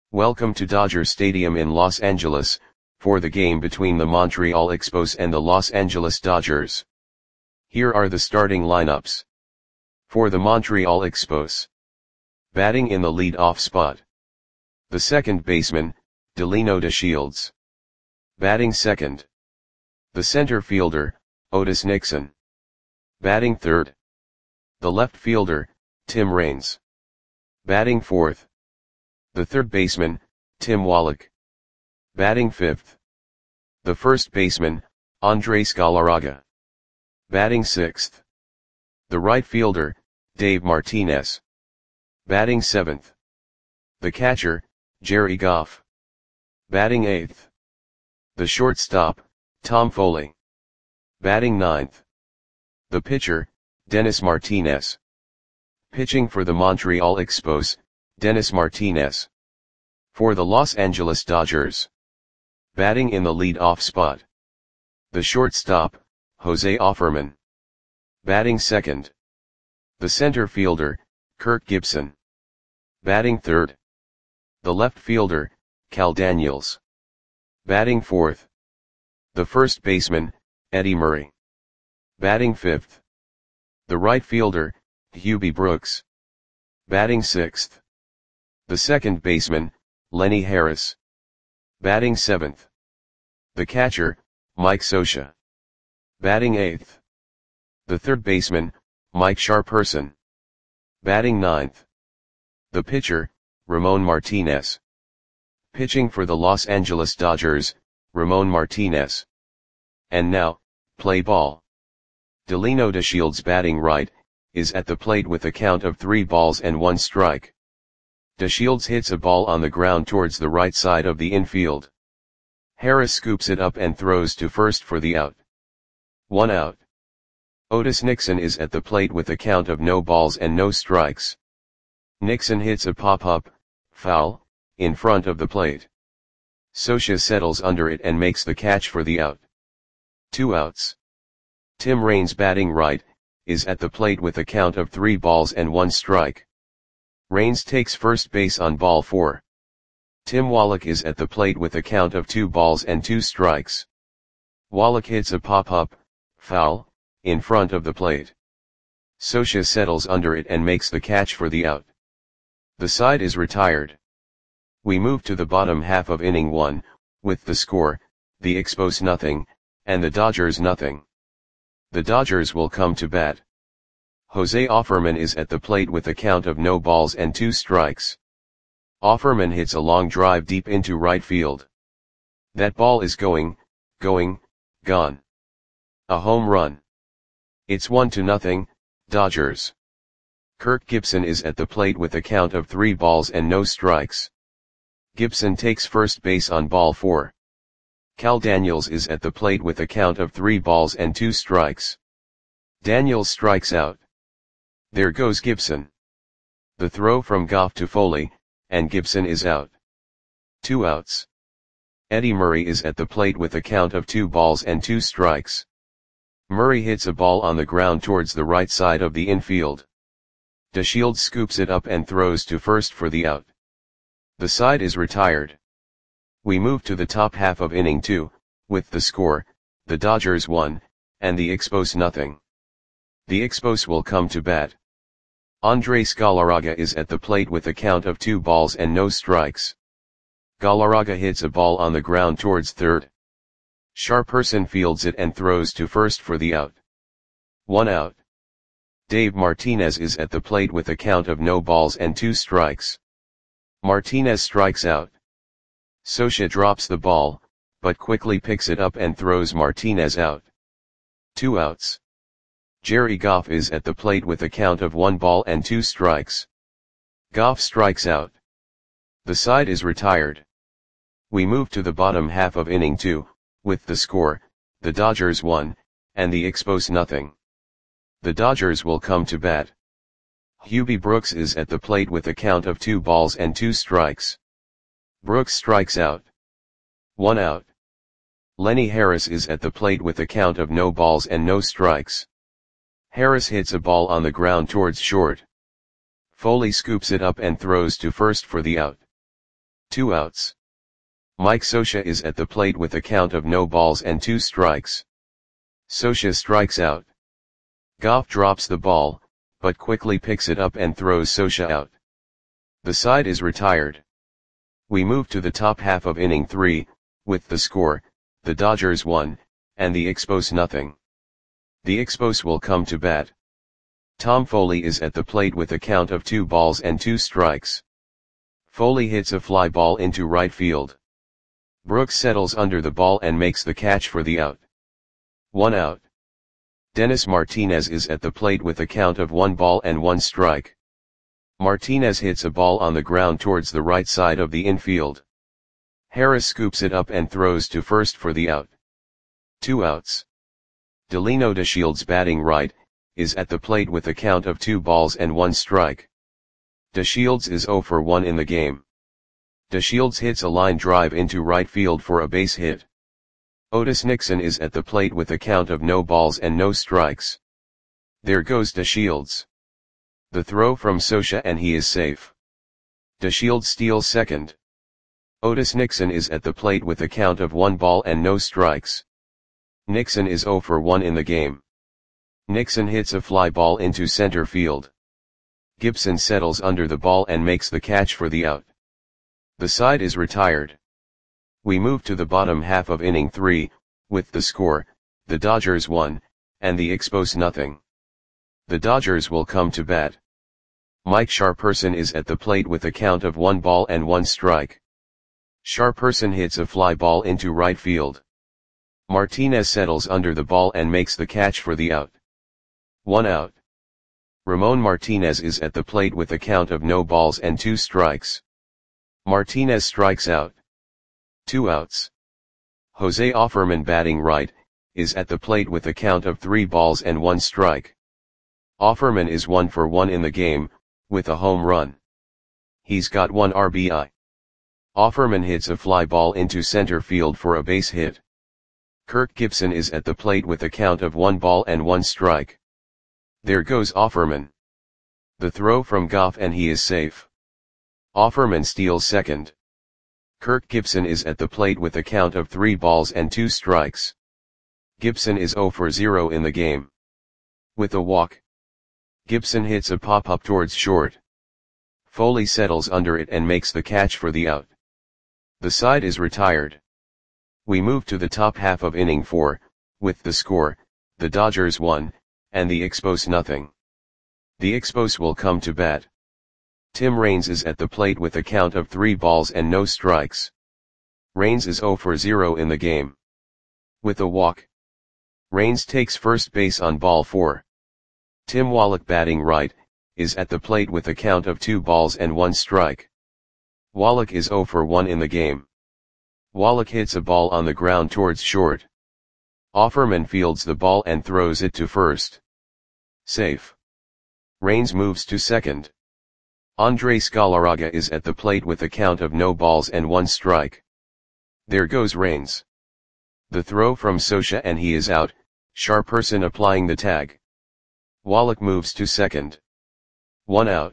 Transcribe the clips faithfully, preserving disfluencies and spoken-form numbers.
Welcome to Dodger Stadium in Los Angeles, for the game between the Montreal Expos and the Los Angeles Dodgers. Here are the starting lineups. For the Montreal Expos. Batting in the lead-off spot. The second baseman, Delino DeShields. Batting second. The center fielder, Otis Nixon. Batting third. The left fielder, Tim Raines. Batting fourth. The third baseman, Tim Wallach. Batting fifth. The first baseman, Andres Galarraga. Batting sixth. The right fielder, Dave Martinez. Batting seventh. The catcher, Jerry Goff. Batting eighth. The shortstop, Tom Foley. Batting ninth. The pitcher, Dennis Martinez. Pitching for the Montreal Expos, Dennis Martinez. For the Los Angeles Dodgers. Batting in the lead-off spot. The shortstop, Jose Offerman. Batting second. The center fielder, Kirk Gibson. Batting third. The left fielder, Cal Daniels. Batting fourth. The first baseman, Eddie Murray. Batting fifth. The right fielder, Hubie Brooks. Batting sixth. The second baseman, Lenny Harris. Batting seventh. The catcher, Mike Scioscia. Batting eighth. The third baseman, Mike Sharperson. Batting ninth. The pitcher, Ramon Martinez. Pitching for the Los Angeles Dodgers, Ramon Martinez. And now, play ball. Delino DeShields batting right, is at the plate with a count of three balls and one strike. DeShields hits a ball on the ground towards the right side of the infield. Harris scoops it up and throws to first for the out. One out. Otis Nixon is at the plate with a count of no balls and no strikes. Nixon hits a pop-up, foul, in front of the plate. Scioscia settles under it and makes the catch for the out. Two outs. Tim Raines batting right, is at the plate with a count of three balls and one strike. Raines takes first base on ball four. Tim Wallach is at the plate with a count of two balls and two strikes. Wallach hits a pop-up, foul, in front of the plate. Scioscia settles under it and makes the catch for the out. The side is retired. We move to the bottom half of inning one, with the score, the Expos nothing, and the Dodgers nothing. The Dodgers will come to bat. Jose Offerman is at the plate with a count of no balls and two strikes. Offerman hits a long drive deep into right field. That ball is going, going, gone. A home run. It's one to nothing, Dodgers. Kirk Gibson is at the plate with a count of three balls and no strikes. Gibson takes first base on ball four. Cal Daniels is at the plate with a count of three balls and two strikes. Daniels strikes out. There goes Gibson. The throw from Goff to Foley, and Gibson is out. Two outs. Eddie Murray is at the plate with a count of two balls and two strikes. Murray hits a ball on the ground towards the right side of the infield. DeShields scoops it up and throws to first for the out. The side is retired. We move to the top half of inning two, with the score, the Dodgers one, and the Expos nothing. The Expos will come to bat. Andres Galarraga is at the plate with a count of two balls and no strikes. Galarraga hits a ball on the ground towards third. Sharperson fields it and throws to first for the out. One out. Dave Martinez is at the plate with a count of no balls and two strikes. Martinez strikes out. Scioscia drops the ball, but quickly picks it up and throws Martinez out. Two outs. Jerry Goff is at the plate with a count of one ball and two strikes. Goff strikes out. The side is retired. We move to the bottom half of inning two, with the score, the Dodgers one, and the Expos nothing. The Dodgers will come to bat. Hubie Brooks is at the plate with a count of two balls and two strikes. Brooks strikes out. One out. Lenny Harris is at the plate with a count of no balls and no strikes. Harris hits a ball on the ground towards short. Foley scoops it up and throws to first for the out. Two outs. Mike Scioscia is at the plate with a count of no balls and two strikes. Scioscia strikes out. Goff drops the ball, but quickly picks it up and throws Scioscia out. The side is retired. We move to the top half of inning three, with the score, the Dodgers one, and the Expos nothing. The Expos will come to bat. Tom Foley is at the plate with a count of two balls and two strikes. Foley hits a fly ball into right field. Brooks settles under the ball and makes the catch for the out. One out. Dennis Martinez is at the plate with a count of one ball and one strike. Martinez hits a ball on the ground towards the right side of the infield. Harris scoops it up and throws to first for the out. Two outs. Delino DeShields, batting right, is at the plate with a count of two balls and one strike. DeShields is zero for one in the game. DeShields hits a line drive into right field for a base hit. Otis Nixon is at the plate with a count of no balls and no strikes. There goes DeShields. The throw from Scioscia and he is safe. DeShields steals second. Otis Nixon is at the plate with a count of one ball and no strikes. Nixon is zero for one in the game. Nixon hits a fly ball into center field. Gibson settles under the ball and makes the catch for the out. The side is retired. We move to the bottom half of inning three, with the score, the Dodgers one, and the Expos nothing. The Dodgers will come to bat. Mike Sharperson is at the plate with a count of one ball and one strike. Sharperson hits a fly ball into right field. Martinez settles under the ball and makes the catch for the out. One out. Ramon Martinez is at the plate with a count of no balls and two strikes. Martinez strikes out. Two outs. Jose Offerman, batting right, is at the plate with a count of three balls and one strike. Offerman is one for one in the game, with a home run. He's got one R B I. Offerman hits a fly ball into center field for a base hit. Kirk Gibson is at the plate with a count of one ball and one strike. There goes Offerman. The throw from Goff and he is safe. Offerman steals second. Kirk Gibson is at the plate with a count of three balls and two strikes. Gibson is zero for zero in the game. With a walk, Gibson hits a pop-up towards short. Foley settles under it and makes the catch for the out. The side is retired. We move to the top half of inning four, with the score, the Dodgers one, and the Expos nothing. The Expos will come to bat. Tim Raines is at the plate with a count of three balls and no strikes. Raines is zero for zero in the game. With a walk, Raines takes first base on ball four. Tim Wallach, batting right, is at the plate with a count of two balls and one strike. Wallach is zero for one in the game. Wallach hits a ball on the ground towards short. Offerman fields the ball and throws it to first. Safe. Raines moves to second. Andres Galarraga is at the plate with a count of no balls and one strike. There goes Raines. The throw from Scioscia and he is out, Sharperson applying the tag. Wallach moves to second. One out.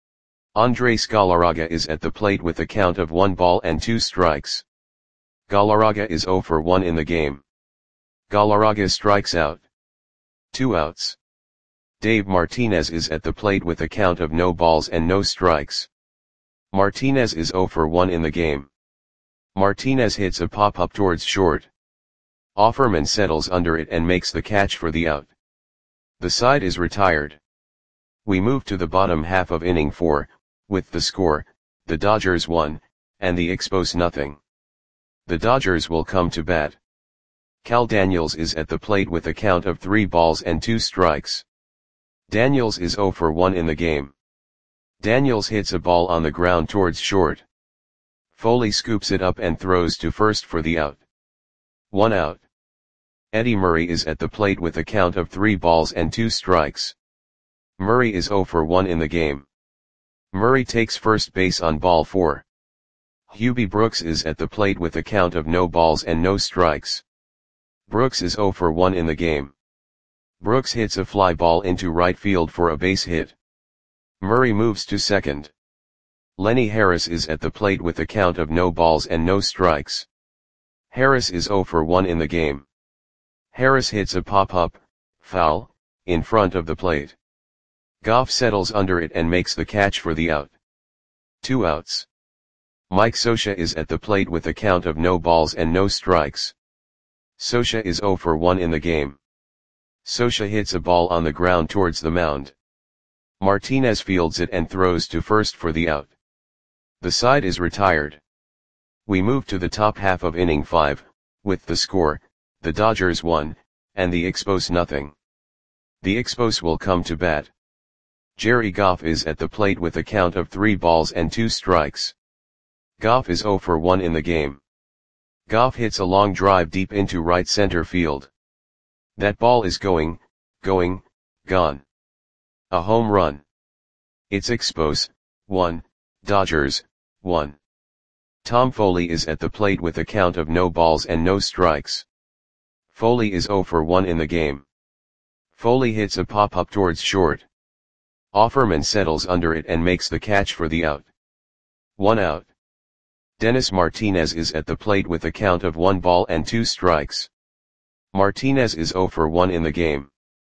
Andres Galarraga is at the plate with a count of one ball and two strikes. Galarraga is zero for one in the game. Galarraga strikes out. Two outs. Dave Martinez is at the plate with a count of no balls and no strikes. Martinez is zero for one in the game. Martinez hits a pop-up towards short. Offerman settles under it and makes the catch for the out. The side is retired. We move to the bottom half of inning four, with the score, the Dodgers one, and the Expos nothing. The Dodgers will come to bat. Cal Daniels is at the plate with a count of three balls and two strikes. Daniels is zero for one in the game. Daniels hits a ball on the ground towards short. Foley scoops it up and throws to first for the out. One out. Eddie Murray is at the plate with a count of three balls and two strikes. Murray is zero for one in the game. Murray takes first base on ball four. Hubie Brooks is at the plate with a count of no balls and no strikes. Brooks is zero for one in the game. Brooks hits a fly ball into right field for a base hit. Murray moves to second. Lenny Harris is at the plate with a count of no balls and no strikes. Harris is zero for one in the game. Harris hits a pop-up, foul, in front of the plate. Goff settles under it and makes the catch for the out. Two outs. Mike Scioscia is at the plate with a count of no balls and no strikes. Scioscia is zero for one in the game. Scioscia hits a ball on the ground towards the mound. Martinez fields it and throws to first for the out. The side is retired. We move to the top half of inning five, with the score, the Dodgers one, and the Expos nothing. The Expos will come to bat. Jerry Goff is at the plate with a count of three balls and two strikes. Goff is zero for one in the game. Goff hits a long drive deep into right center field. That ball is going, going, gone. A home run. It's Expos, one, Dodgers, one. Tom Foley is at the plate with a count of no balls and no strikes. Foley is zero for one in the game. Foley hits a pop-up towards short. Offerman settles under it and makes the catch for the out. One out. Dennis Martinez is at the plate with a count of one ball and two strikes. Martinez is zero for one in the game.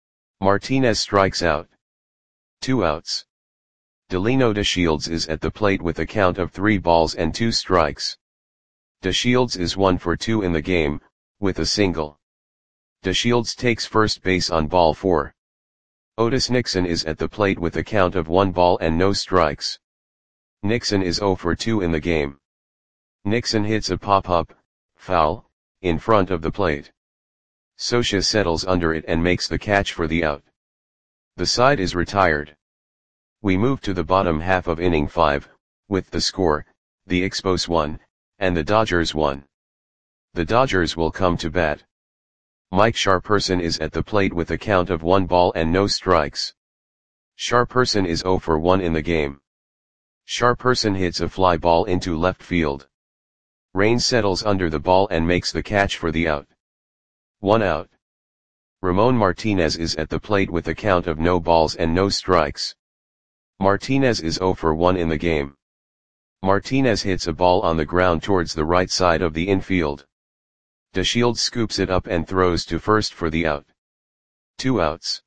Martinez strikes out. Two outs. Delino DeShields is at the plate with a count of three balls and two strikes. DeShields is one for two in the game, with a single. DeShields takes first base on ball four. Otis Nixon is at the plate with a count of one ball and no strikes. Nixon is zero for two in the game. Nixon hits a pop-up, foul, in front of the plate. Scioscia settles under it and makes the catch for the out. The side is retired. We move to the bottom half of inning five, with the score, the Expos one, and the Dodgers one. The Dodgers will come to bat. Mike Sharperson is at the plate with a count of one ball and no strikes. Sharperson is zero for one in the game. Sharperson hits a fly ball into left field. Rain settles under the ball and makes the catch for the out. One out. Ramon Martinez is at the plate with a count of no balls and no strikes. Martinez is zero for one in the game. Martinez hits a ball on the ground towards the right side of the infield. DeShields scoops it up and throws to first for the out. Two outs.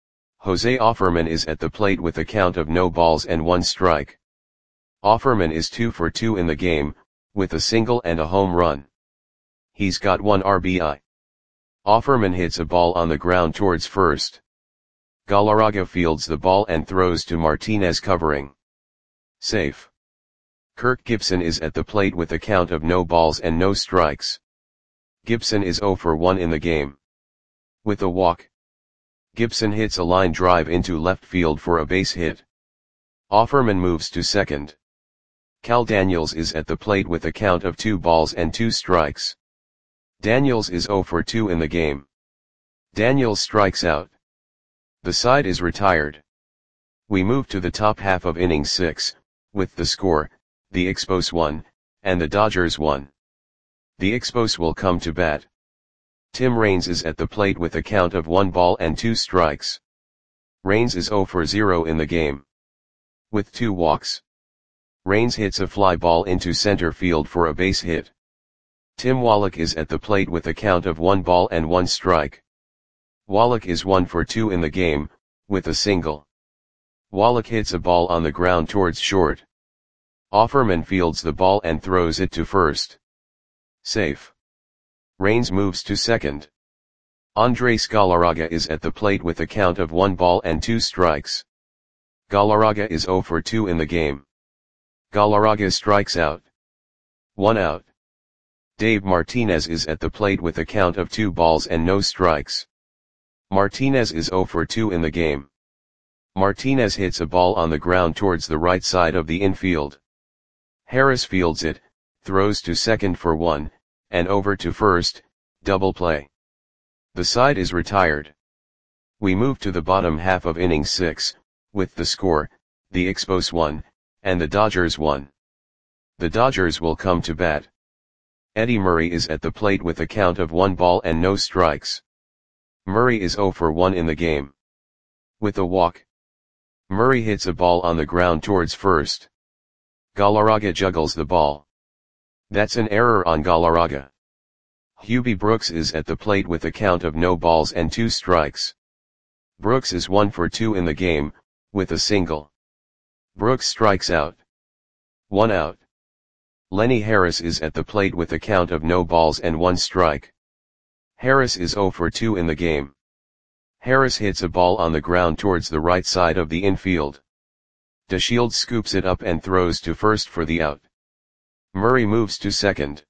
Jose Offerman is at the plate with a count of no balls and one strike. Offerman is two for two in the game, with a single and a home run. He's got one R B I. Offerman hits a ball on the ground towards first. Galarraga fields the ball and throws to Martinez covering. Safe. Kirk Gibson is at the plate with a count of no balls and no strikes. Gibson is zero for one in the game. With a walk. Gibson hits a line drive into left field for a base hit. Offerman moves to second. Cal Daniels is at the plate with a count of two balls and two strikes. Daniels is zero for two in the game. Daniels strikes out. The side is retired. We move to the top half of inning six, with the score, the Expos one, and the Dodgers one. The Expos will come to bat. Tim Raines is at the plate with a count of one ball and two strikes. Raines is zero for zero in the game. With two walks. Raines hits a fly ball into center field for a base hit. Tim Wallach is at the plate with a count of one ball and one strike. Wallach is one for two in the game, with a single. Wallach hits a ball on the ground towards short. Offerman fields the ball and throws it to first. Safe. Raines moves to second. Andres Galarraga is at the plate with a count of one ball and two strikes. Galarraga is zero for two in the game. Galarraga strikes out. One out. Dave Martinez is at the plate with a count of two balls and no strikes. Martinez is zero for two in the game. Martinez hits a ball on the ground towards the right side of the infield. Harris fields it, throws to second for one, and over to first, double play. The side is retired. We move to the bottom half of inning six, with the score, the Expos one, and the Dodgers one. The Dodgers will come to bat. Eddie Murray is at the plate with a count of one ball and no strikes. Murray is zero for one in the game. With a walk. Murray hits a ball on the ground towards first. Galarraga juggles the ball. That's an error on Galarraga. Hubie Brooks is at the plate with a count of no balls and two strikes. Brooks is one for two in the game, with a single. Brooks strikes out. One out. Lenny Harris is at the plate with a count of no balls and one strike. Harris is zero for two in the game. Harris hits a ball on the ground towards the right side of the infield. DeShields scoops it up and throws to first for the out. Murray moves to second.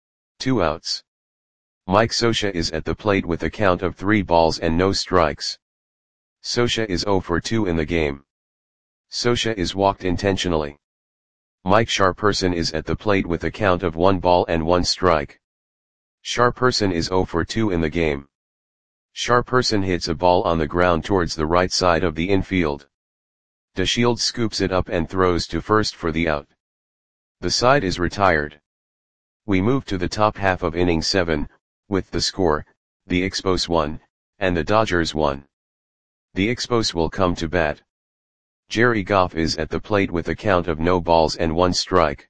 Two outs. Mike Scioscia is at the plate with a count of three balls and no strikes. Scioscia is zero for two in the game. Scioscia is walked intentionally. Mike Sharperson is at the plate with a count of one ball and one strike. Sharperson is zero for two in the game. Sharperson hits a ball on the ground towards the right side of the infield. DeShields scoops it up and throws to first for the out. The side is retired. We move to the top half of inning seven, with the score, the Expos one, and the Dodgers one. The Expos will come to bat. Jerry Goff is at the plate with a count of no balls and one strike.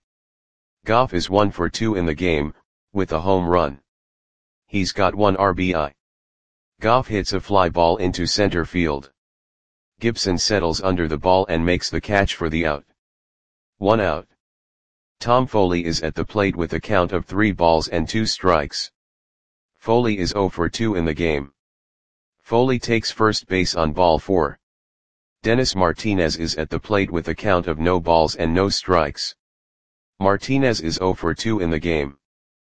Goff is one for two in the game, with a home run. He's got one R B I. Goff hits a fly ball into center field. Gibson settles under the ball and makes the catch for the out. One out. Tom Foley is at the plate with a count of three balls and two strikes. Foley is zero for two in the game. Foley takes first base on ball four. Dennis Martinez is at the plate with a count of no balls and no strikes. Martinez is zero for two in the game.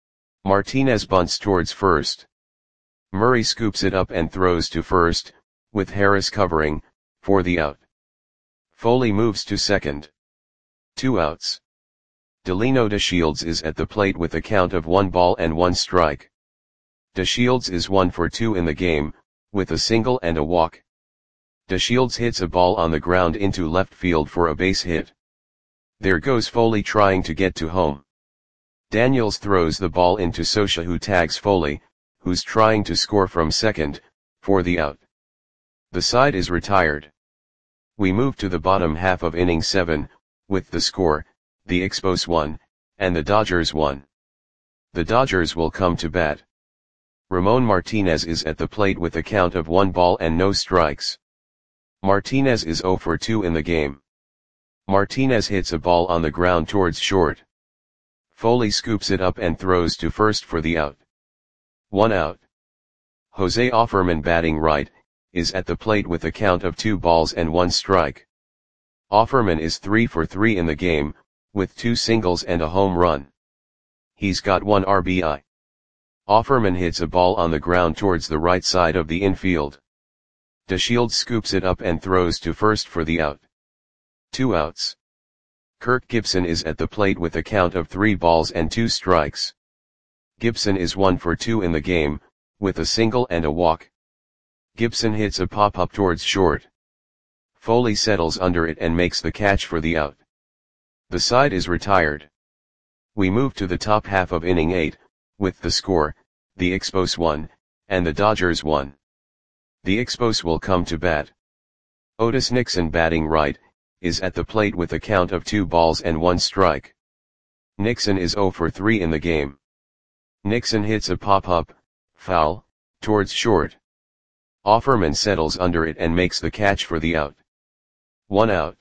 Martinez bunts towards first. Murray scoops it up and throws to first, with Harris covering, for the out. Foley moves to second. Two outs. Delino DeShields is at the plate with a count of one ball and one strike. DeShields is one for two in the game, with a single and a walk. DeShields hits a ball on the ground into left field for a base hit. There goes Foley trying to get to home. Daniels throws the ball into Scioscia, who tags Foley, who's trying to score from second, for the out. The side is retired. We move to the bottom half of inning seven, with the score, the Expos one, and the Dodgers one. The Dodgers will come to bat. Ramon Martinez is at the plate with a count of one ball and no strikes. Martinez is zero for two in the game. Martinez hits a ball on the ground towards short. Foley scoops it up and throws to first for the out. One out. Jose Offerman, batting right, is at the plate with a count of two balls and one strike. Offerman is three for three in the game, with two singles and a home run. He's got one R B I. Offerman hits a ball on the ground towards the right side of the infield. DeShields scoops it up and throws to first for the out. Two outs. Kirk Gibson is at the plate with a count of three balls and two strikes. Gibson is one for two in the game, with a single and a walk. Gibson hits a pop-up towards short. Foley settles under it and makes the catch for the out. The side is retired. We move to the top half of inning eight, with the score, the Expos one, and the Dodgers one. The Expos will come to bat. Otis Nixon, batting right, is at the plate with a count of two balls and one strike. Nixon is zero for three in the game. Nixon hits a pop-up, foul, towards short. Offerman settles under it and makes the catch for the out. One out.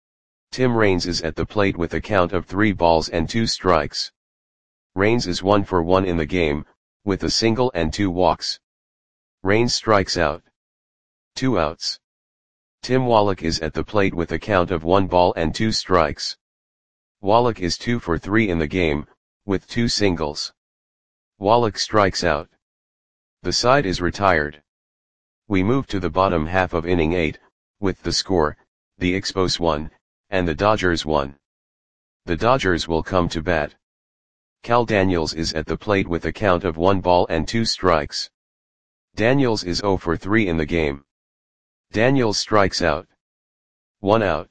Tim Raines is at the plate with a count of three balls and two strikes. Raines is one for one in the game, with a single and two walks. Raines strikes out. Two outs. Tim Wallach is at the plate with a count of one ball and two strikes. Wallach is two for three in the game, with two singles. Wallach strikes out. The side is retired. We move to the bottom half of inning eight, with the score, the Expos one, and the Dodgers one. The Dodgers will come to bat. Cal Daniels is at the plate with a count of one ball and two strikes. Daniels is zero for three in the game. Daniels strikes out. One out.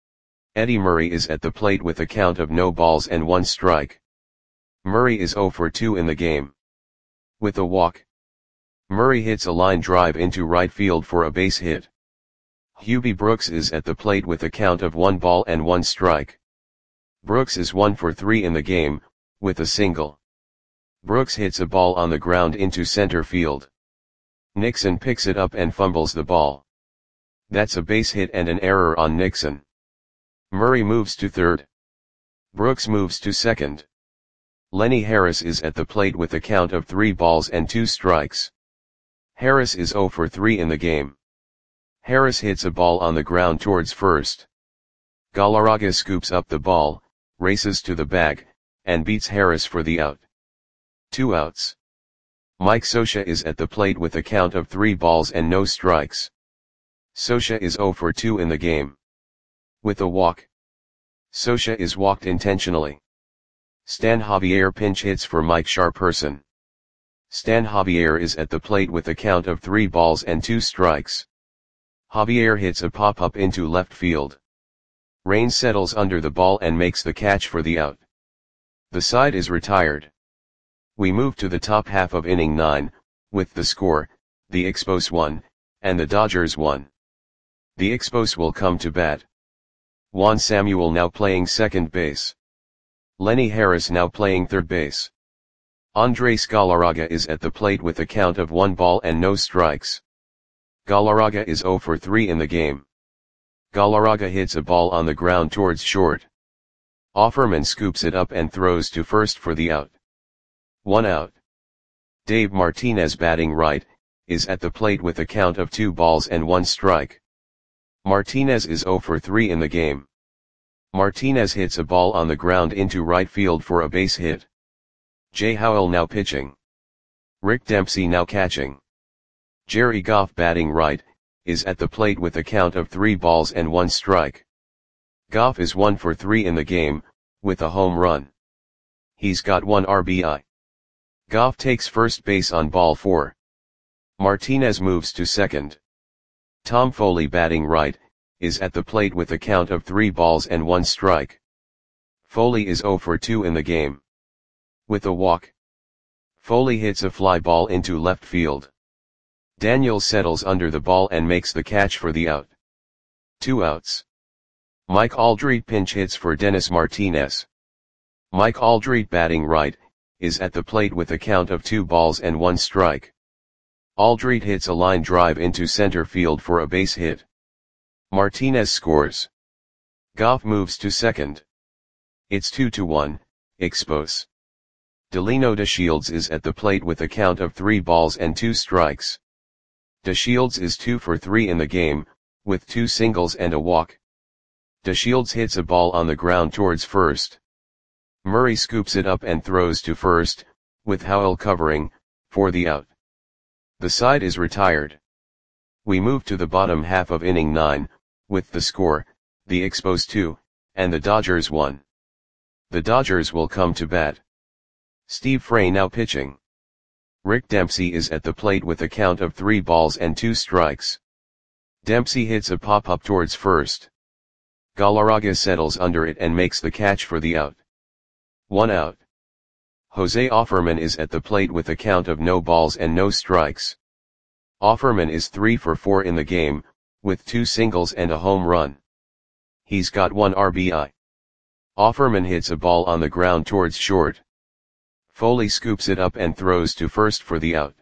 Eddie Murray is at the plate with a count of no balls and one strike. Murray is zero for two in the game. With a walk. Murray hits a line drive into right field for a base hit. Hubie Brooks is at the plate with a count of one ball and one strike. Brooks is one for three in the game, with a single. Brooks hits a ball on the ground into center field. Nixon picks it up and fumbles the ball. That's a base hit and an error on Nixon. Murray moves to third. Brooks moves to second. Lenny Harris is at the plate with a count of three balls and two strikes. Harris is zero for three in the game. Harris hits a ball on the ground towards first. Galarraga scoops up the ball, races to the bag, and beats Harris for the out. Two outs. Mike Scioscia is at the plate with a count of three balls and no strikes. Scioscia is zero for two in the game. With a walk. Scioscia is walked intentionally. Stan Javier pinch hits for Mike Sharperson. Stan Javier is at the plate with a count of three balls and two strikes. Javier hits a pop-up into left field. Raines settles under the ball and makes the catch for the out. The side is retired. We move to the top half of inning nine, with the score, the Expos one, and the Dodgers one. The Expos will come to bat. Juan Samuel now playing second base. Lenny Harris now playing third base. Andres Galarraga is at the plate with a count of one ball and no strikes. Galarraga is zero for three in the game. Galarraga hits a ball on the ground towards short. Offerman scoops it up and throws to first for the out. One out. Dave Martinez batting right, is at the plate with a count of two balls and one strike. Martinez is zero for three in the game. Martinez hits a ball on the ground into right field for a base hit. Jay Howell now pitching. Rick Dempsey now catching. Jerry Goff batting right, is at the plate with a count of three balls and one strike. Goff is one for three in the game, with a home run. He's got one R B I. Goff takes first base on ball four. Martinez moves to second. Tom Foley batting right, is at the plate with a count of three balls and one strike. Foley is zero for two in the game. With a walk. Foley hits a fly ball into left field. Daniels settles under the ball and makes the catch for the out. Two outs. Mike Aldrete pinch hits for Dennis Martinez. Mike Aldrete batting right, is at the plate with a count of two balls and one strike. Aldrete hits a line drive into center field for a base hit. Martinez scores. Goff moves to second. It's two to one, Expos. Delino DeShields is at the plate with a count of three balls and two strikes. DeShields is two for three in the game, with two singles and a walk. DeShields hits a ball on the ground towards first. Murray scoops it up and throws to first, with Howell covering, for the out. The side is retired. We move to the bottom half of inning nine, with the score, the Expos two, and the Dodgers one. The Dodgers will come to bat. Steve Frey now pitching. Rick Dempsey is at the plate with a count of three balls and two strikes. Dempsey hits a pop-up towards first. Galarraga settles under it and makes the catch for the out. One out. Jose Offerman is at the plate with a count of no balls and no strikes. Offerman is three for four in the game, with two singles and a home run. He's got one R B I. Offerman hits a ball on the ground towards short. Foley scoops it up and throws to first for the out.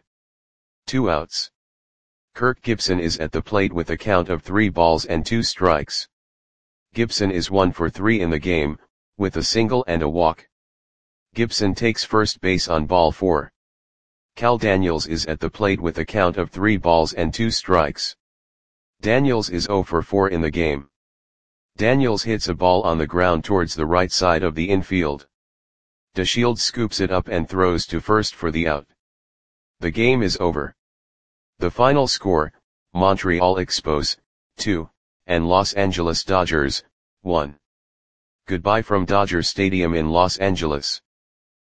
Two outs. Kirk Gibson is at the plate with a count of three balls and two strikes. Gibson is one for three in the game, with a single and a walk. Gibson takes first base on ball four. Cal Daniels is at the plate with a count of three balls and two strikes. Daniels is zero for four in the game. Daniels hits a ball on the ground towards the right side of the infield. DeShields scoops it up and throws to first for the out. The game is over. The final score, Montreal Expos, two, and Los Angeles Dodgers, one. Goodbye from Dodger Stadium in Los Angeles.